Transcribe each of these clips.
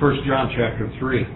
1 John chapter 3.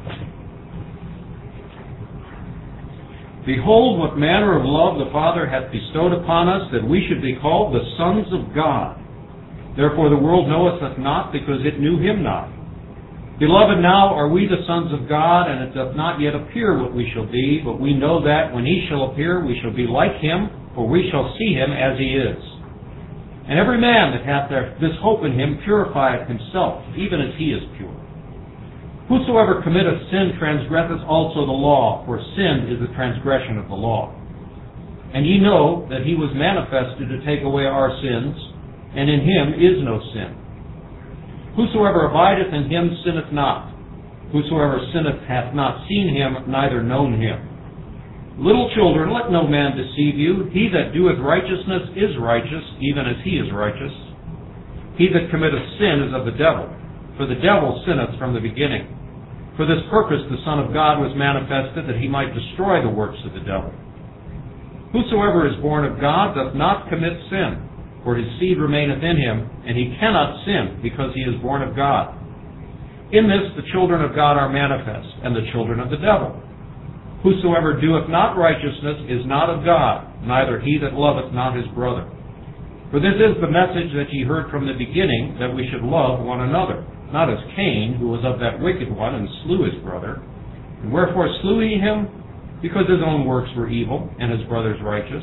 Behold, what manner of love the Father hath bestowed upon us, that we should be called the sons of God. Therefore the world knoweth us not, because it knew him not. Beloved, now are we the sons of God, and it doth not yet appear what we shall be, but we know that when he shall appear, we shall be like him, for we shall see him as he is. And every man that hath this hope in him purifieth himself, even as he is pure. Whosoever committeth sin transgresseth also the law, for sin is the transgression of the law. And ye know that he was manifested to take away our sins, and in him is no sin. Whosoever abideth in him sinneth not. Whosoever sinneth hath not seen him, neither known him. Little children, let no man deceive you. He that doeth righteousness is righteous, even as he is righteous. He that committeth sin is of the devil, for the devil sinneth from the beginning. For this purpose the Son of God was manifested, that he might destroy the works of the devil. Whosoever is born of God doth not commit sin, for his seed remaineth in him, and he cannot sin, because he is born of God. In this the children of God are manifest, and the children of the devil. Whosoever doeth not righteousness is not of God, neither he that loveth not his brother. For this is the message that ye heard from the beginning, that we should love one another, not as Cain, who was of that wicked one, and slew his brother. And wherefore slew he him? Because his own works were evil, and his brother's righteous.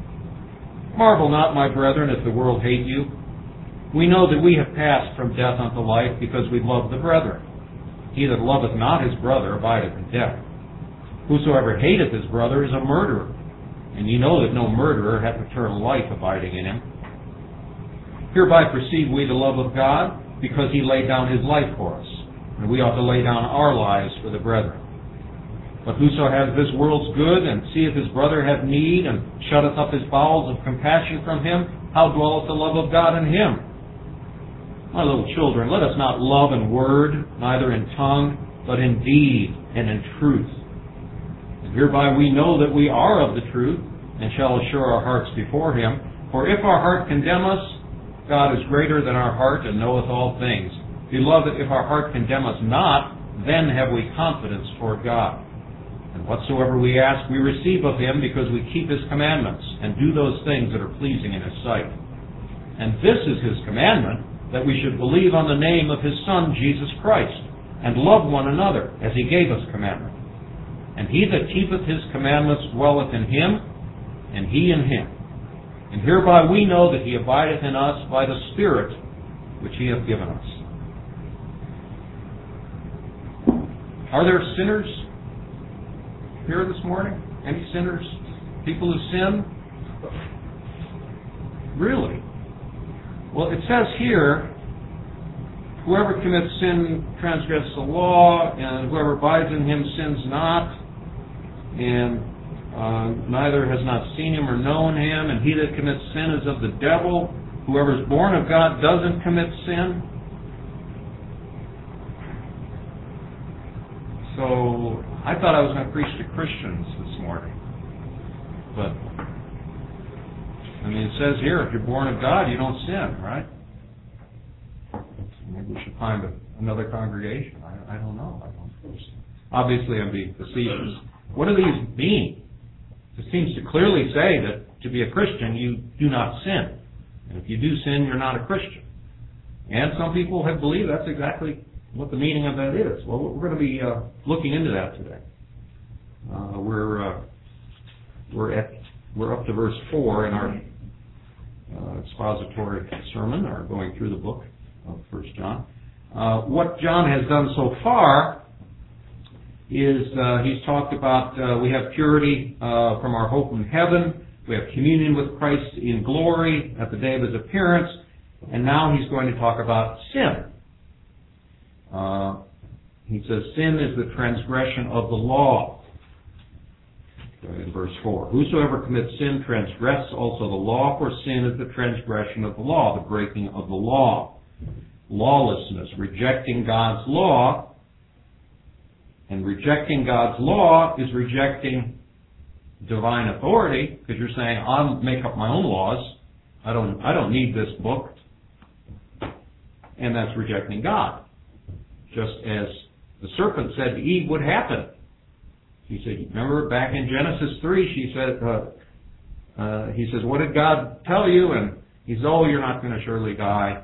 Marvel not, my brethren, if the world hate you. We know that we have passed from death unto life, because we love the brethren. He that loveth not his brother abideth in death. Whosoever hateth his brother is a murderer, and ye know that no murderer hath eternal life abiding in him. Hereby perceive we the love of God, because he laid down his life for us, and we ought to lay down our lives for the brethren. But whoso has this world's good, and seeth his brother have need, and shutteth up his bowels of compassion from him, how dwelleth the love of God in him? My little children, let us not love in word, neither in tongue, but in deed and in truth. And hereby we know that we are of the truth, and shall assure our hearts before him. For if our heart condemn us, God is greater than our heart, and knoweth all things. Beloved, if our heart condemn us not, then have we confidence toward God. And whatsoever we ask, we receive of him, because we keep his commandments, and do those things that are pleasing in his sight. And this is his commandment, that we should believe on the name of his Son, Jesus Christ, and love one another, as he gave us commandment. And he that keepeth his commandments dwelleth in him, and he in him. And hereby we know that he abideth in us by the Spirit which he hath given us. Are there sinners here this morning? Any sinners? People who sin? Really? Well, it says here, whoever commits sin transgresses the law, and whoever abides in him sins not, and neither has not seen him or known him, and he that commits sin is of the devil. Whoever is born of God doesn't commit sin. So I thought I was going to preach to Christians this morning. But, I mean, it says here, if you're born of God, you don't sin, right? Maybe we should find another congregation. I don't know. Obviously, I'm being facetious. What do these mean? It seems to clearly say that to be a Christian, you do not sin. And if you do sin, you're not a Christian. And some people have believed that's exactly what the meaning of that is. Well, we're going to be looking into that today. We're up to verse 4 in our expository sermon, or going through the book of 1 John. What John has done so far is he's talked about we have purity from our hope in heaven, we have communion with Christ in glory at the day of his appearance, and now he's going to talk about sin. He says sin is the transgression of the law. In verse 4, whosoever commits sin transgresses also the law, for sin is the transgression of the law, the breaking of the law. Lawlessness, rejecting God's law. And rejecting God's law is rejecting divine authority, because you're saying, I'll make up my own laws. I don't need this book. And that's rejecting God. just as the serpent said to Eve would happen. He said, remember back in Genesis 3, he says, what did God tell you? And he says, oh, you're not going to surely die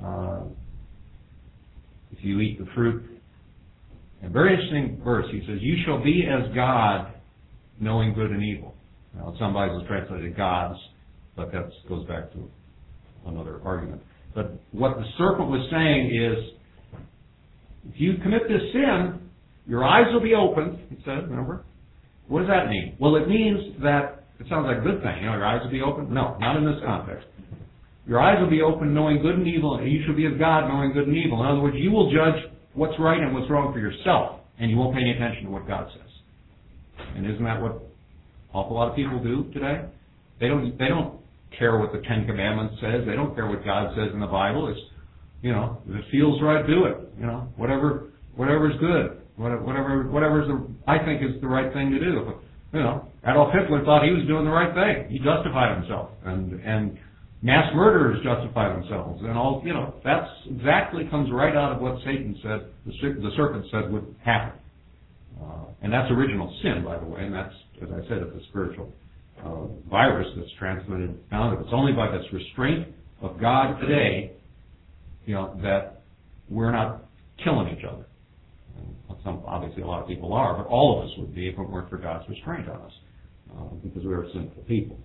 if you eat the fruit. A very interesting verse. He says, you shall be as God, knowing good and evil. Now, some Bibles translated gods, but that goes back to another argument. But what the serpent was saying is, if you commit this sin, your eyes will be opened, he said, remember? What does that mean? Well, it means that, it sounds like a good thing, your eyes will be open. No, not in this context. Your eyes will be open knowing good and evil, and you shall be as God knowing good and evil. In other words, you will judge what's right and what's wrong for yourself, and you won't pay any attention to what God says. And isn't that what an awful lot of people do today? They don't care what the Ten Commandments says. They don't care what God says in the Bible. It's, if it feels right, do it. Whatever's good. Whatever's I think is the right thing to do. Adolf Hitler thought he was doing the right thing. He justified himself, and mass murderers justify themselves, and all. That's exactly comes right out of what Satan said. The serpent said would happen, and that's original sin, by the way. And that's, as I said, it's a spiritual virus that's transmitted out of it. It's only by this restraint of God today, that we're not killing each other. Obviously, a lot of people are, but all of us would be if it weren't for God's restraint on us, because we are sinful people.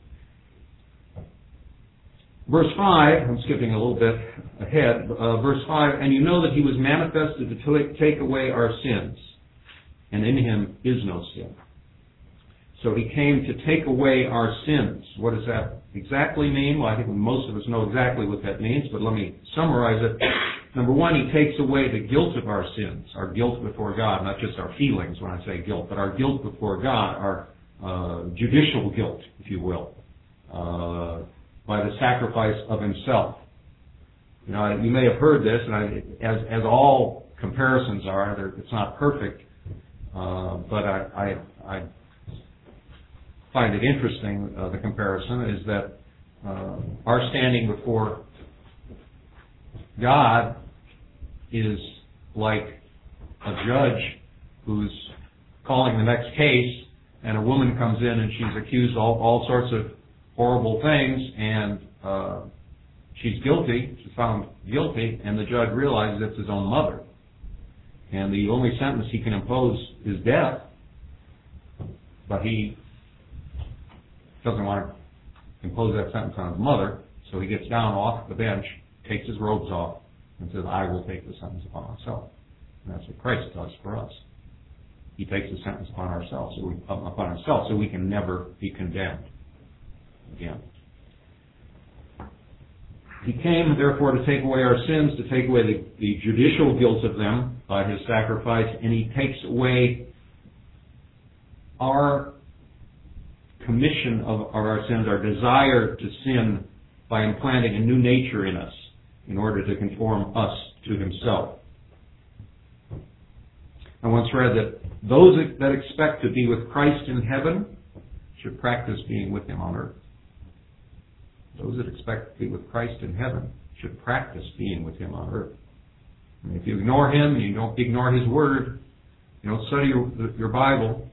Verse 5, I'm skipping a little bit ahead. Verse 5, and you know that he was manifested to take away our sins, and in him is no sin. So he came to take away our sins. What does that exactly mean? Well, I think most of us know exactly what that means, but let me summarize it. Number one, he takes away the guilt of our sins, our guilt before God, not just our feelings when I say guilt, but our guilt before God, our judicial guilt, if you will, by the sacrifice of himself. You may have heard this, and as all comparisons are, it's not perfect, but I find it interesting, the comparison, is that our standing before God is like a judge who's calling the next case, and a woman comes in and she's accused of all sorts of horrible things, and she's guilty, she's found guilty, and the judge realizes it's his own mother. And the only sentence he can impose is death, but he doesn't want to impose that sentence on his mother, so he gets down off the bench, takes his robes off, and says, I will take the sentence upon myself. And that's what Christ does for us. He takes the sentence upon himself, so we can never be condemned again. He came, therefore, to take away our sins, to take away the judicial guilt of them by his sacrifice, and he takes away our commission of our sins, our desire to sin, by implanting a new nature in us in order to conform us to himself. I once read that those that expect to be with Christ in heaven should practice being with him on earth. Those that expect to be with Christ in heaven should practice being with him on earth. And if you ignore him, you don't ignore his word, you don't study your Bible,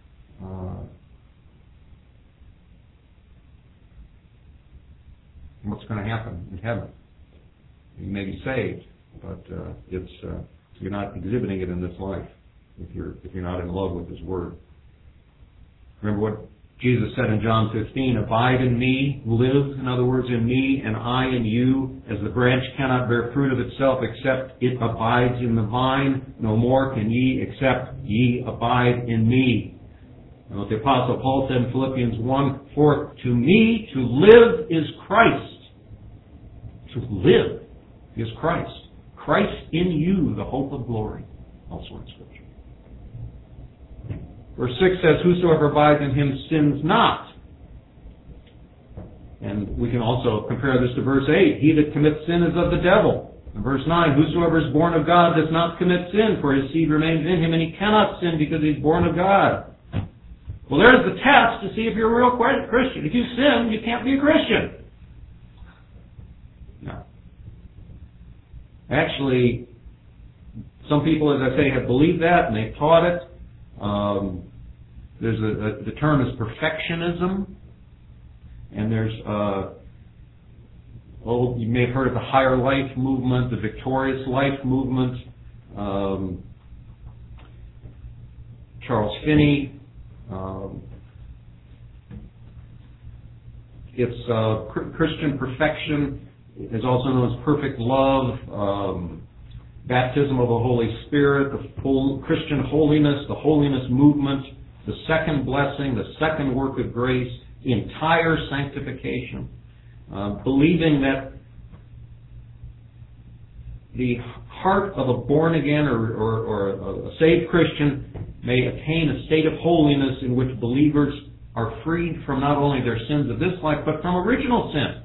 what's going to happen in heaven? You may be saved, but you're not exhibiting it in this life if you're not in love with his word. Remember what Jesus said in John 15, abide in me, live, in other words, in me, and I in you, as the branch cannot bear fruit of itself except it abides in the vine, no more can ye except ye abide in me. And what the Apostle Paul said in Philippians 1, for to me to live is Christ. To live is Christ. Christ in you, the hope of glory. Also in Scripture. Verse 6 says, whosoever abides in him sins not. And we can also compare this to verse 8. He that commits sin is of the devil. And verse 9, whosoever is born of God does not commit sin, for his seed remains in him, and he cannot sin because he's born of God. Well, there's the test to see if you're a real Christian. If you sin, you can't be a Christian. No. Actually, Some people, as I say, have believed that and they've taught it. The term is perfectionism, and there's you may have heard of the Higher Life movement, the Victorious Life movement. Charles Finney. It's Christian perfection is also known as perfect love, baptism of the Holy Spirit, the Christian holiness, the holiness movement, the second blessing, the second work of grace, the entire sanctification, believing that the heart of a born-again or a saved Christian may attain a state of holiness in which believers are freed from not only their sins of this life, but from original sin,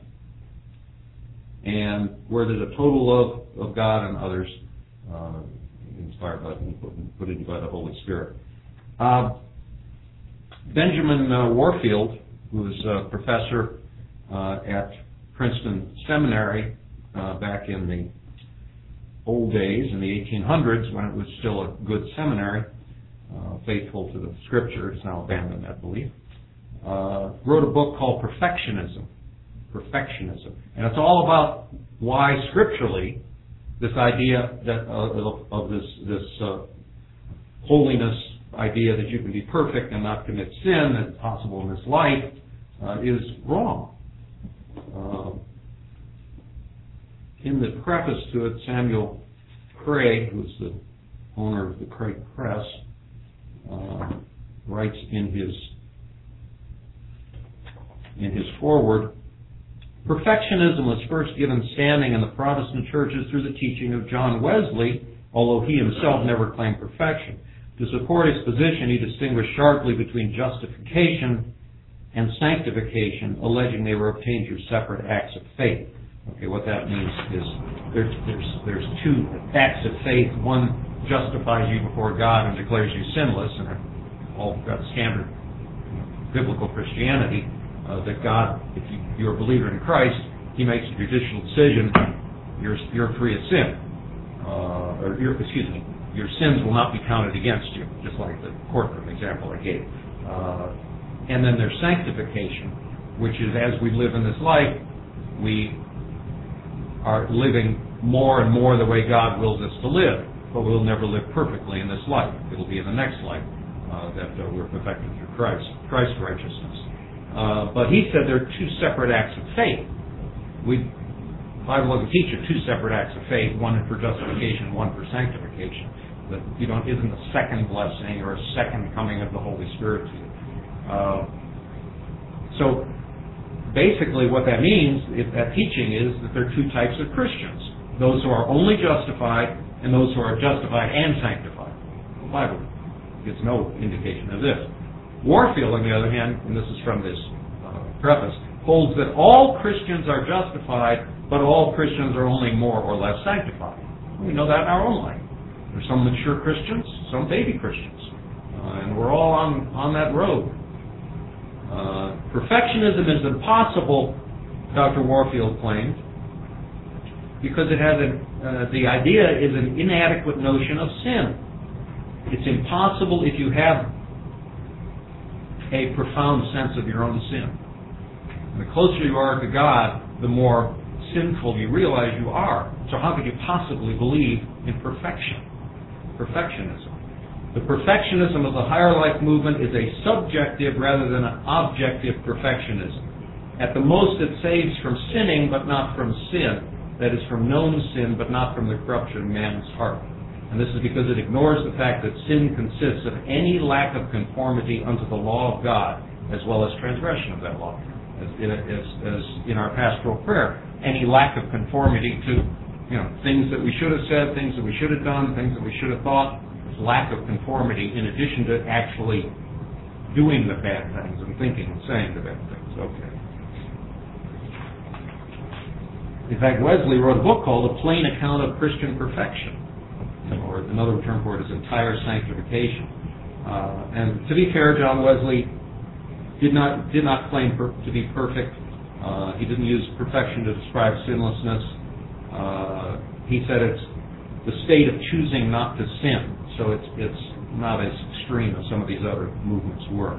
and where there's a total love of God and others, inspired by and put into by the Holy Spirit. Benjamin Warfield, who was a professor at Princeton Seminary back in the old days, in the 1800s, when it was still a good seminary, faithful to the Scripture, it's now abandoned that belief, wrote a book called Perfectionism. And it's all about why scripturally this idea that of this holiness idea that you can be perfect and not commit sin that's possible in this life is wrong. In the preface to it, Samuel Craig, who's the owner of the Craig Press, writes in his foreword, perfectionism was first given standing in the Protestant churches through the teaching of John Wesley, although he himself never claimed perfection. To support his position, he distinguished sharply between justification and sanctification, alleging they were obtained through separate acts of faith. Okay, what that means is there's two acts of faith. One justifies you before God and declares you sinless, and all got standard biblical Christianity. That God, if you're a believer in Christ, He makes a judicial decision. You're free of sin, your sins will not be counted against you, just like the courtroom example I gave. And then there's sanctification, which is as we live in this life, we are living more and more the way God wills us to live, but we'll never live perfectly in this life. It'll be in the next life that we're perfected through Christ's righteousness. But he said there are two separate acts of faith. The Bible doesn't teach you two separate acts of faith, one for justification, one for sanctification. That isn't a second blessing or a second coming of the Holy Spirit to you. So basically what that means, that teaching is that there are two types of Christians. Those who are only justified and those who are justified and sanctified. The Bible gives no indication of this. Warfield, on the other hand, and this is from this preface, holds that all Christians are justified, but all Christians are only more or less sanctified. We know that in our own life. There's some mature Christians, some baby Christians, and we're all on that road. Perfectionism is impossible, Dr. Warfield claimed, because it has the idea is an inadequate notion of sin. It's impossible if you have a profound sense of your own sin. And the closer you are to God, the more sinful you realize you are. So how could you possibly believe in perfectionism? The perfectionism of the Higher Life movement is a subjective rather than an objective perfectionism. At the most, it saves from sinning, but not from sin. That is, from known sin, but not from the corruption of man's heart. And this is because it ignores the fact that sin consists of any lack of conformity unto the law of God, as well as transgression of that law. As in our pastoral prayer, any lack of conformity to things that we should have said, things that we should have done, things that we should have thought, lack of conformity in addition to actually doing the bad things and thinking and saying the bad things. Okay. In fact, Wesley wrote a book called A Plain Account of Christian Perfection, or another term for it is entire sanctification. And to be fair, John Wesley did not claim to be perfect. He didn't use perfection to describe sinlessness. He said the state of choosing not to sin. So it's not as extreme as some of these other movements were.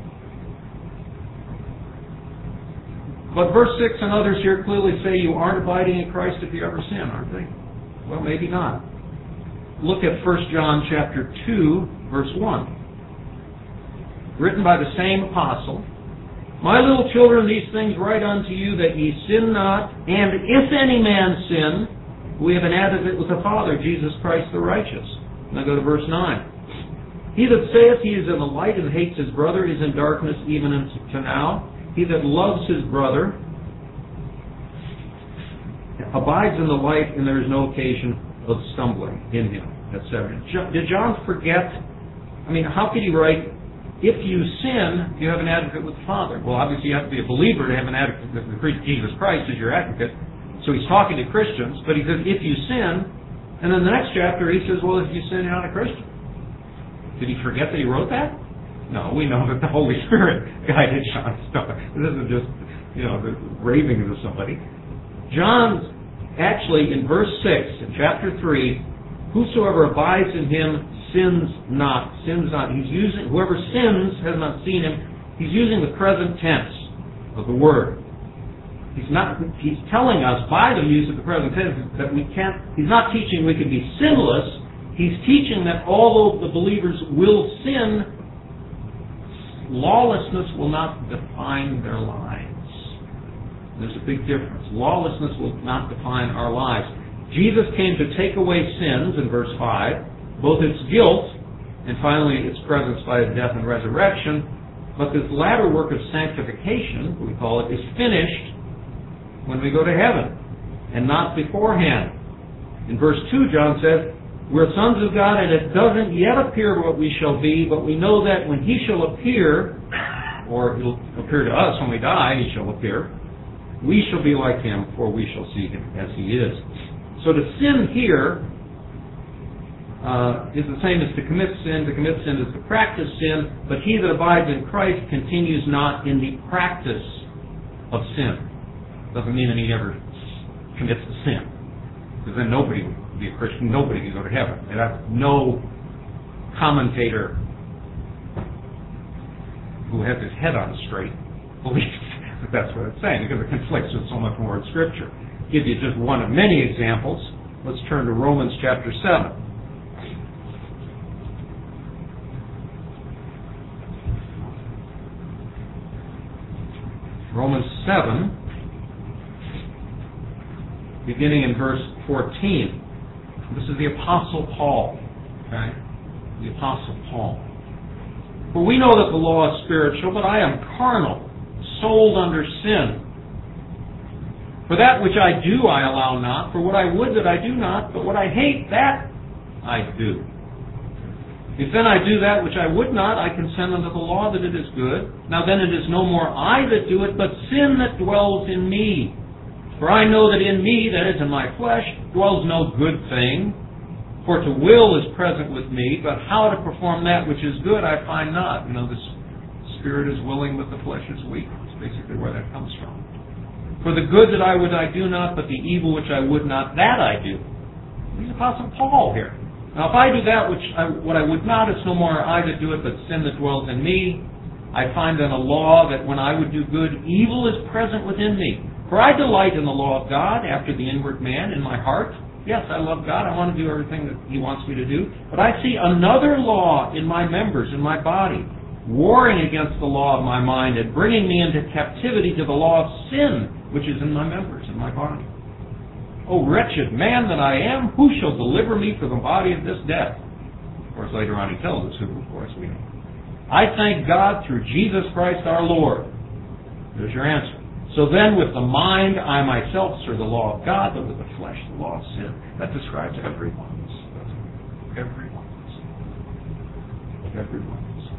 But verse 6 and others here clearly say you aren't abiding in Christ if you ever sin, aren't they? Well, maybe not. Look at 1 John chapter 2, verse 1. Written by the same apostle. My little children, these things write unto you that ye sin not, and if any man sin, we have an advocate with the Father, Jesus Christ the righteous. Now go to verse 9. He that saith he is in the light and hates his brother is in darkness even unto now. He that loves his brother abides in the light, and there is no occasion of stumbling in him, etc. Did John forget? I mean, how could he write, if you sin, you have an advocate with the Father? Well, obviously you have to be a believer to have an advocate. Jesus Christ is your advocate. So he's talking to Christians, but he says, if you sin, and then the next chapter he says, well, if you sin, you're not a Christian. Did he forget that he wrote that? No, we know that the Holy Spirit guided John's stuff. This isn't just, the ravings of somebody. John's actually, in verse 6, in chapter 3, whosoever abides in him sins not. Sins not. He's using, whoever sins has not seen him. He's using the present tense of the word. He's telling us by the use of the present tense that he's not teaching we can be sinless. He's teaching that although the believers will sin, lawlessness will not define their lives. There's a big difference. Lawlessness will not define our lives. Jesus came to take away sins, in verse 5, both its guilt and finally its presence by his death and resurrection. But this latter work of sanctification, we call it, is finished when we go to heaven, and not beforehand. In verse 2, John says, we're sons of God, and it doesn't yet appear what we shall be, but we know that when he shall appear, or he'll appear to us when we die, he shall appear, we shall be like him, for we shall see him as he is. So to sin here is the same as to commit sin. To commit sin is to practice sin, but he that abides in Christ continues not in the practice of sin. Doesn't mean that he never commits a sin, because then nobody would be a Christian, nobody can go to heaven. And no commentator who has his head on straight believes that that's what it's saying, because it conflicts with so much more in Scripture. I'll give you just one of many examples. Let's turn to Romans chapter 7. Romans 7, beginning in verse 14. This is the Apostle Paul. Okay? The Apostle Paul. For we know that the law is spiritual, but I am carnal, sold under sin. For that which I do I allow not, for what I would that I do not, but what I hate that I do. If then I do that which I would not, I consent unto the law that it is good. Now then it is no more I that do it, but sin that dwells in me. For I know that in me, that is in my flesh, dwells no good thing. For to will is present with me, but how to perform that which is good I find not. The spirit is willing, but the flesh is weak. That's basically where that comes from. For the good that I would I do not, but the evil which I would not, that I do. He's Apostle Paul here. Now if I do that what I would not, it's no more I that do it, but sin that dwells in me. I find then a law that when I would do good, evil is present within me. For I delight in the law of God after the inward man in my heart. Yes, I love God. I want to do everything that he wants me to do. But I see another law in my members, in my body, warring against the law of my mind and bringing me into captivity to the law of sin, which is in my members, in my body. O wretched man that I am, who shall deliver me from the body of this death? Of course, later on he tells us who, of course, we know. I thank God through Jesus Christ our Lord. There's your answer. So then with the mind I myself serve the law of God, but with the flesh the law of sin. That describes every one of us. Every one of us. Every one of us.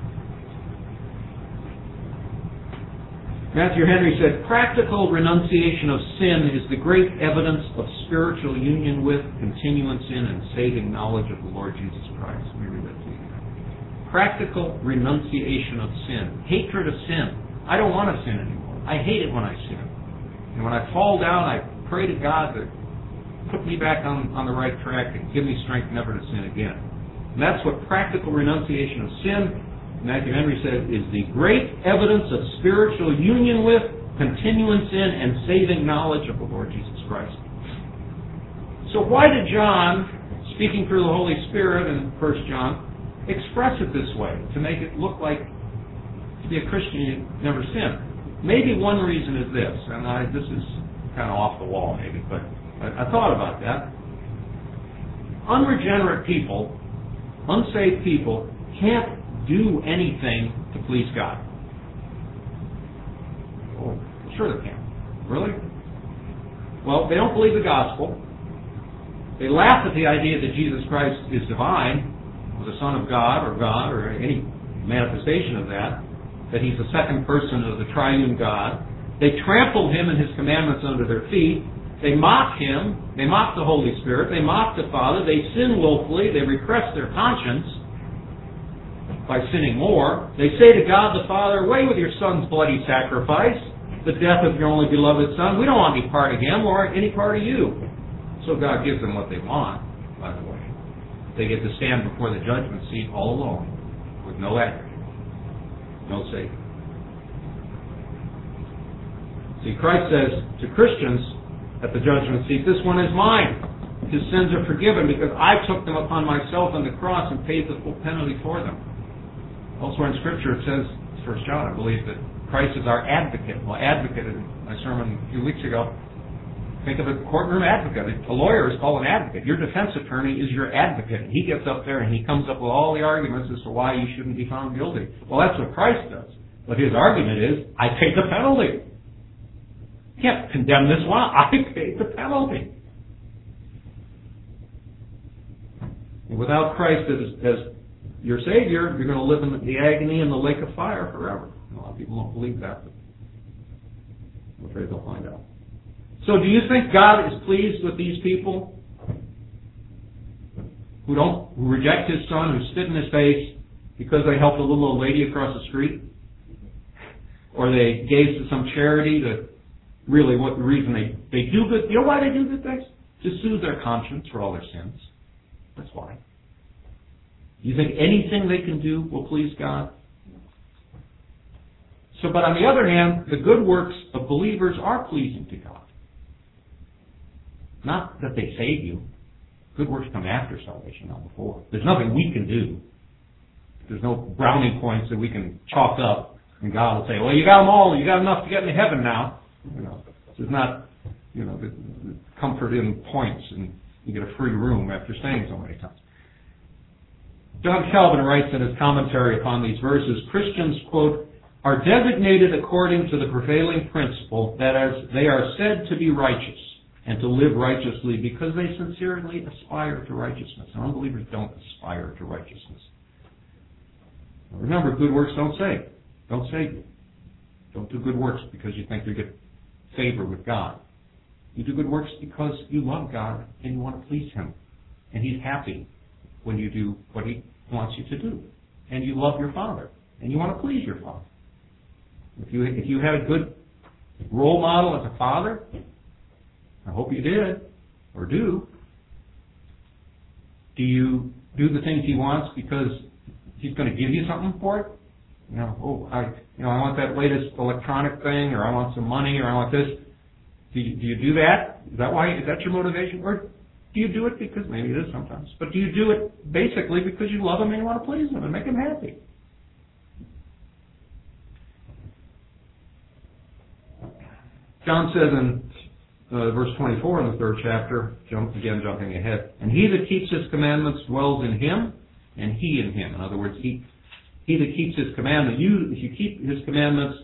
Matthew Henry said, practical renunciation of sin is the great evidence of spiritual union with, continuance in, and saving knowledge of the Lord Jesus Christ. Let me read that to you. Practical renunciation of sin. Hatred of sin. I don't want to sin anymore. I hate it when I sin. And when I fall down, I pray to God that put me back on the right track and give me strength never to sin again. And that's what practical renunciation of sin, Matthew Henry said, is the great evidence of spiritual union with, continuance in, and saving knowledge of the Lord Jesus Christ. So why did John, speaking through the Holy Spirit in 1 John, express it this way, to make it look like to be a Christian you never sin? Maybe one reason is this, and this is kind of off the wall maybe, but I thought about that. Unregenerate people, unsaved people, can't do anything to please God. Oh, sure they can. Really? Well, they don't believe the gospel. They laugh at the idea that Jesus Christ is divine, or the Son of God, or any manifestation of that He's the second person of the triune God. They trample Him and His commandments under their feet. They mock Him. They mock the Holy Spirit. They mock the Father. They sin willfully. They repress their conscience by sinning more. They say to God the Father, "Away with your Son's bloody sacrifice, the death of your only beloved Son. We don't want any part of Him or any part of you." So God gives them what they want, by the way. They get to stand before the judgment seat all alone, with no advocate, no Savior. See, Christ says to Christians at the judgment seat, "This one is mine. His sins are forgiven because I took them upon myself on the cross and paid the full penalty for them." Elsewhere in Scripture it says, 1 John, I believe, that Christ is our advocate. Well, advocate in my sermon a few weeks ago. Think of a courtroom advocate. A lawyer is called an advocate. Your defense attorney is your advocate. He gets up there and he comes up with all the arguments as to why you shouldn't be found guilty. Well, that's what Christ does. But his argument is, I paid the penalty. You can't condemn this one. I paid the penalty. And without Christ as your Savior, you're going to live in the agony and the lake of fire forever. A lot of people don't believe that, but I'm afraid they'll find out. So do you think God is pleased with these people who reject His Son, who spit in His face because they helped a little old lady across the street? Or they gave to some charity that really what the reason they do good, you know why they do good things? To soothe their conscience for all their sins. That's why. You think anything they can do will please God? So, but on the other hand, the good works of believers are pleasing to God. Not that they save you. Good works come after salvation, not before. There's nothing we can do. There's no brownie points that we can chalk up, and God will say, "Well, you got them all. You got enough to get into heaven now." There's not, the comfort in points, and you get a free room after staying so many times. John Calvin writes in his commentary upon these verses, Christians, quote, "are designated according to the prevailing principle that as they are said to be righteous and to live righteously because they sincerely aspire to righteousness." And unbelievers don't aspire to righteousness. Remember, good works don't save. Don't save you. Don't do good works because you think you get favor with God. You do good works because you love God and you want to please Him. And He's happy when you do what He wants you to do. And you love your Father. And you want to please your Father. If you had a good role model as a father, I hope you did, or do you do the things He wants because He's going to give you something for it? I want that latest electronic thing, or I want some money, or I want this. Do you do that? Is that your motivation? Or do you do it because, maybe it is sometimes, but do you do it basically because you love Him and you want to please Him and make Him happy? John says in verse 24 in the 3rd chapter, jumping ahead, "And he that keeps His commandments dwells in Him, and He in him." In other words, he that keeps His commandment, if you keep His commandments,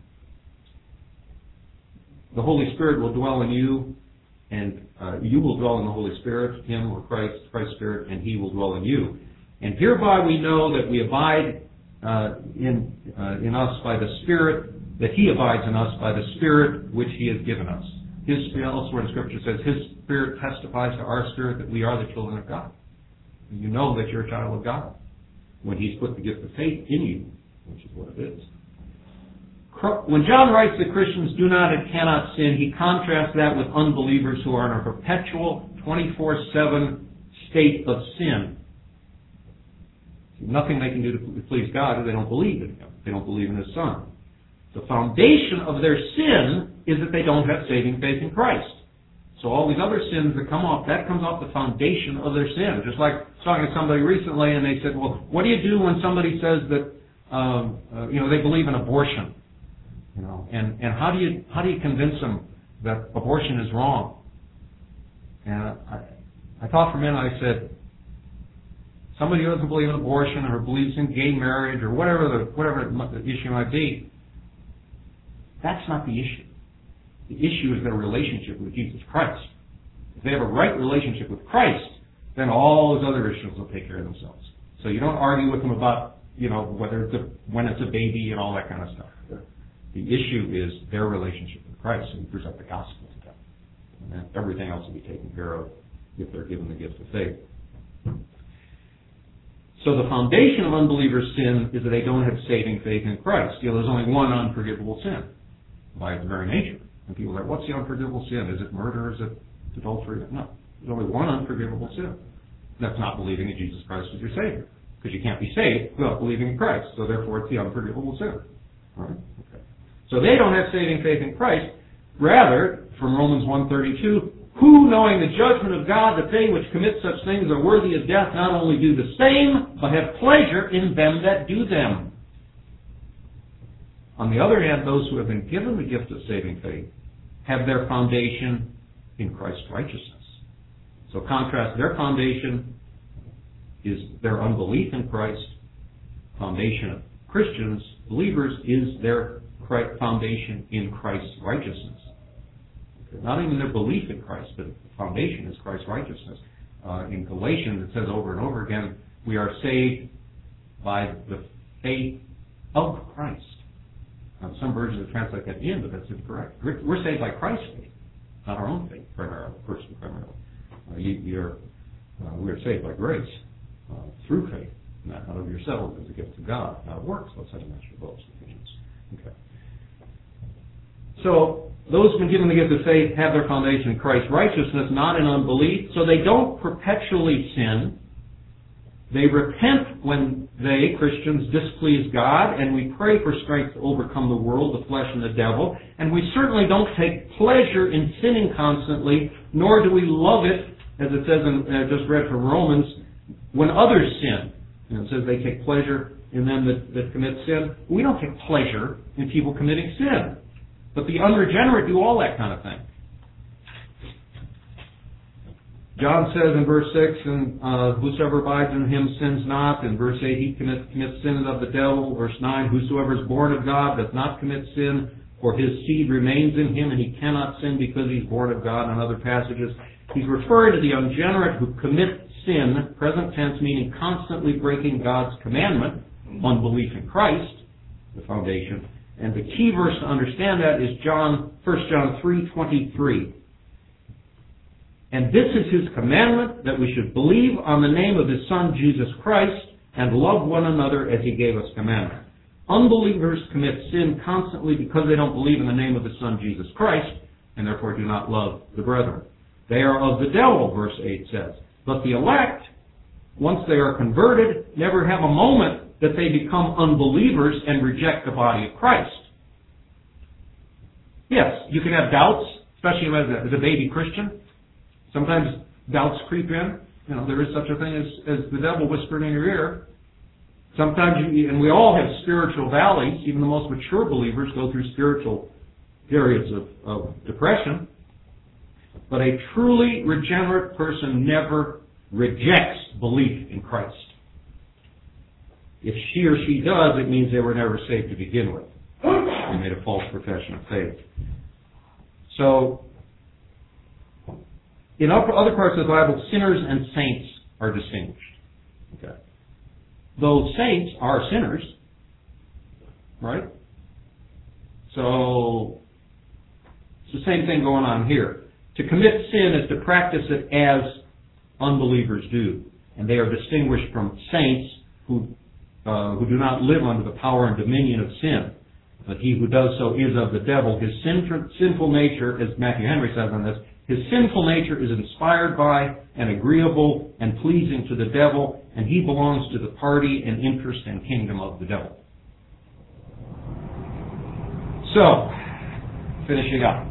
the Holy Spirit will dwell in you, and you will dwell in the Holy Spirit, Him or Christ's Spirit, and He will dwell in you. "And hereby we know that we abide in us by the Spirit, that He abides in us by the Spirit which He has given us." Elsewhere in Scripture says, His Spirit testifies to our spirit that we are the children of God. And you know that you're a child of God when He's put the gift of faith in you, which is what it is. When John writes that Christians do not and cannot sin, he contrasts that with unbelievers who are in a perpetual 24/7 state of sin. Nothing they can do to please God if they don't believe in Him. They don't believe in His Son. The foundation of their sin is that they don't have saving faith in Christ. So all these other sins that come off, that comes off the foundation of their sin. Just like I was talking to somebody recently, and they said, well, what do you do when somebody says that they believe in abortion? And how do you convince them that abortion is wrong? And I thought for a minute, I said, somebody who doesn't believe in abortion or believes in gay marriage or whatever the issue might be, that's not the issue. The issue is their relationship with Jesus Christ. If they have a right relationship with Christ, then all those other issues will take care of themselves. So you don't argue with them about, whether when it's a baby and all that kind of stuff. The issue is their relationship with Christ, and you present the gospel to them. And then everything else will be taken care of if they're given the gift of faith. So the foundation of unbelievers' sin is that they don't have saving faith in Christ. There's only one unforgivable sin by its very nature. And people are like, what's the unforgivable sin? Is it murder? Is it adultery? No. There's only one unforgivable sin. That's not believing in Jesus Christ as your Savior. Because you can't be saved without believing in Christ. So therefore it's the unforgivable sin. All right? Okay. So they don't have saving faith in Christ. Rather, from Romans 1:32, who, knowing the judgment of God, that they which commit such things are worthy of death, not only do the same, but have pleasure in them that do them. On the other hand, those who have been given the gift of saving faith have their foundation in Christ's righteousness. So contrast, their foundation is their unbelief in Christ. Foundation of Christians, believers, is their foundation in Christ's righteousness. Not even their belief in Christ, but the foundation is Christ's righteousness. In Galatians, it says over and over again, we are saved by the faith of Christ. Now, some versions translate that in, but that's incorrect. We're saved by Christ's faith, not our own faith, primarily. We are saved by grace through faith, not of yourselves as a gift of God. Now it works. Let's have a master boast. Okay. So those who've been given the gift of faith have their foundation in Christ's righteousness, not in unbelief. So they don't perpetually sin. They repent when they, Christians, displease God, and we pray for strength to overcome the world, the flesh, and the devil. And we certainly don't take pleasure in sinning constantly, nor do we love it, as it says in, I just read from Romans, when others sin. And it says they take pleasure in them that commit sin. We don't take pleasure in people committing sin. But the unregenerate do all that kind of thing. John says in verse 6, and whosoever abides in him sins not. In verse 8, he commits sin of the devil. Verse 9, whosoever is born of God does not commit sin, for his seed remains in him, and he cannot sin because he's born of God. In other passages, he's referring to the unregenerate who commit sin, present tense, meaning constantly breaking God's commandment, unbelief in Christ, the foundation. And the key verse to understand that is 1 John 3:23. And this is his commandment, that we should believe on the name of his Son, Jesus Christ, and love one another as he gave us commandment. Unbelievers commit sin constantly because they don't believe in the name of his Son, Jesus Christ, and therefore do not love the brethren. They are of the devil, verse 8 says. But the elect, once they are converted, never have a moment that they become unbelievers and reject the body of Christ. Yes, you can have doubts, especially as a baby Christian. Sometimes doubts creep in. There is such a thing as the devil whispering in your ear. Sometimes, and we all have spiritual valleys. Even the most mature believers go through spiritual periods of depression. But a truly regenerate person never rejects belief in Christ. If she or she does, it means they were never saved to begin with. They made a false profession of faith. So, in other parts of the Bible, sinners and saints are distinguished. Okay. Those saints are sinners, right? So, it's the same thing going on here. To commit sin is to practice it as unbelievers do. And they are distinguished from saints who do not live under the power and dominion of sin. But he who does so is of the devil. His sinful nature, as Matthew Henry says on this, His sinful nature is inspired by and agreeable and pleasing to the devil, and he belongs to the party and interest and kingdom of the devil. So, finishing up.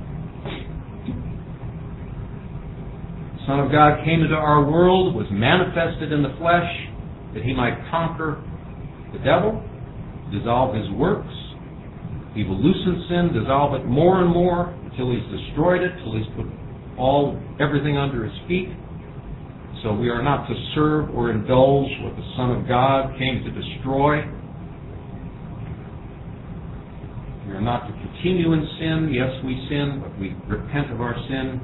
The Son of God came into our world, was manifested in the flesh, that he might conquer the devil, dissolve his works. He will loosen sin, dissolve it more and more until he's destroyed it, till he's put everything under his feet. So we are not to serve or indulge what the Son of God came to destroy. We are not to continue in sin. Yes, we sin, but we repent of our sin.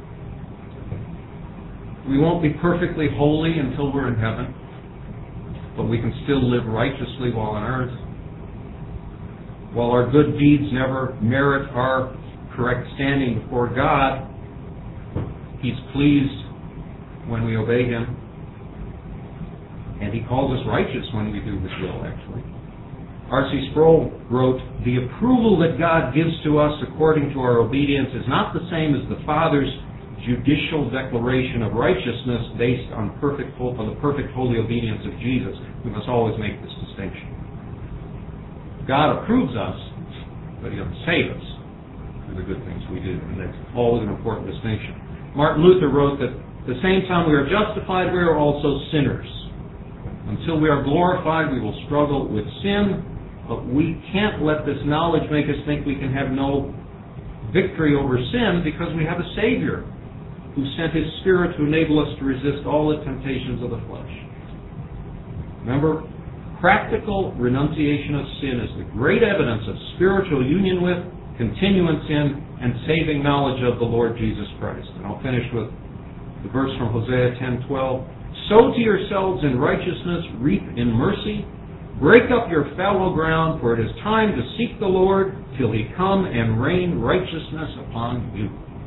We won't be perfectly holy until we're in heaven, but we can still live righteously while on earth. While our good deeds never merit our correct standing before God, He's pleased when we obey Him, and He calls us righteous when we do His will, actually. R.C. Sproul wrote, "The approval that God gives to us according to our obedience is not the same as the Father's judicial declaration of righteousness based on the perfect holy obedience of Jesus." We must always make this distinction. God approves us, but He doesn't save us through the good things we do, and that's always an important distinction. Martin Luther wrote that at the same time we are justified, we are also sinners. Until we are glorified, we will struggle with sin, but we can't let this knowledge make us think we can have no victory over sin, because we have a Savior who sent His Spirit to enable us to resist all the temptations of the flesh. Remember, practical renunciation of sin is the great evidence of spiritual union with, continuance in, and saving knowledge of the Lord Jesus Christ. And I'll finish with the verse from Hosea 10:12. "Sow to yourselves in righteousness, reap in mercy. Break up your fallow ground, for it is time to seek the Lord till He come and rain righteousness upon you."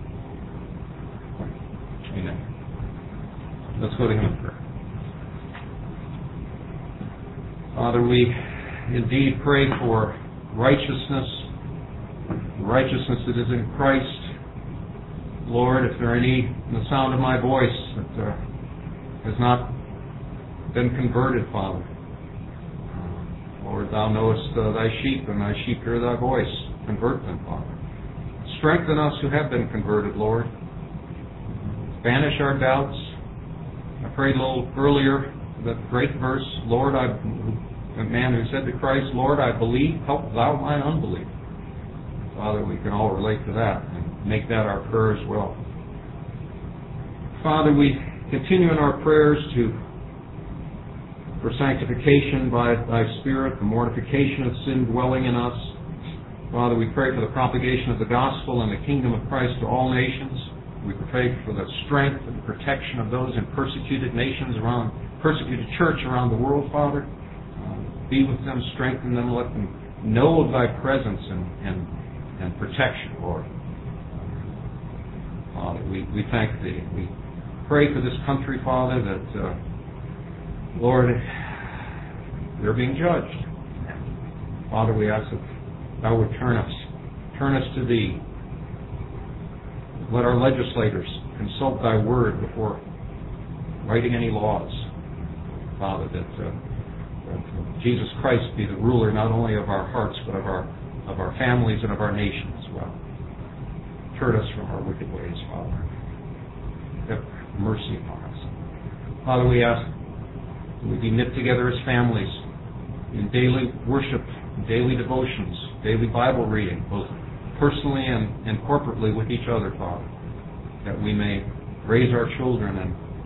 Amen. Let's go to Him in prayer. Father, we indeed pray for righteousness, the righteousness that is in Christ. Lord, if there are any in the sound of my voice that has not been converted, Father, Lord, Thou knowest Thy sheep, and Thy sheep hear Thy voice. Convert them, Father. Strengthen us who have been converted, Lord. Banish our doubts. I prayed a little earlier that great verse, Lord, the man who said to Christ, "Lord, I believe, help Thou mine unbelief." Father, we can all relate to that and make that our prayer as well. Father, we continue in our prayers for sanctification by Thy Spirit, the mortification of sin dwelling in us. Father, we pray for the propagation of the gospel and the kingdom of Christ to all nations. We pray for the strength and protection of those in persecuted nations persecuted church around the world, Father. Be with them, strengthen them, let them know of Thy presence and protection, Lord. Father, we thank Thee. We pray for this country, Father, that, Lord, they're being judged. Father, we ask that Thou would turn us to Thee. Let our legislators consult Thy word before writing any laws. Father, that Jesus Christ be the ruler not only of our hearts, but of our families and of our nation as well. Turn us from our wicked ways, Father. Have mercy upon us. Father, we ask that we be knit together as families in daily worship, daily devotions, daily Bible reading, both personally and corporately with each other, Father, that we may raise our children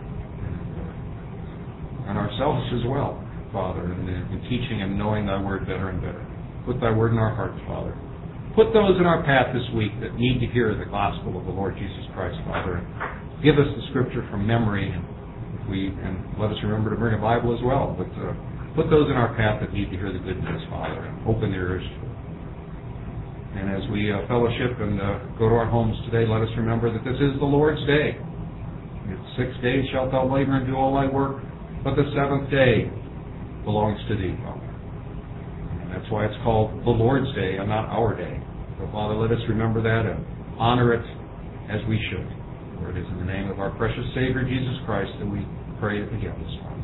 and ourselves as well, Father, in teaching and knowing Thy word better and better. Put Thy word in our hearts, Father. Put those in our path this week that need to hear the gospel of the Lord Jesus Christ, Father. Give us the Scripture from memory, and let us remember to bring a Bible as well. But put those in our path that need to hear the good news, Father, and open their ears to it. And as we fellowship and go to our homes today, let us remember that this is the Lord's day. In 6 days shalt thou labor and do all thy work, but the seventh day belongs to Thee, Father. And that's why it's called the Lord's day and not our day. So, Father, let us remember that and honor it as we should. For it is in the name of our precious Savior, Jesus Christ, that we pray again this morning.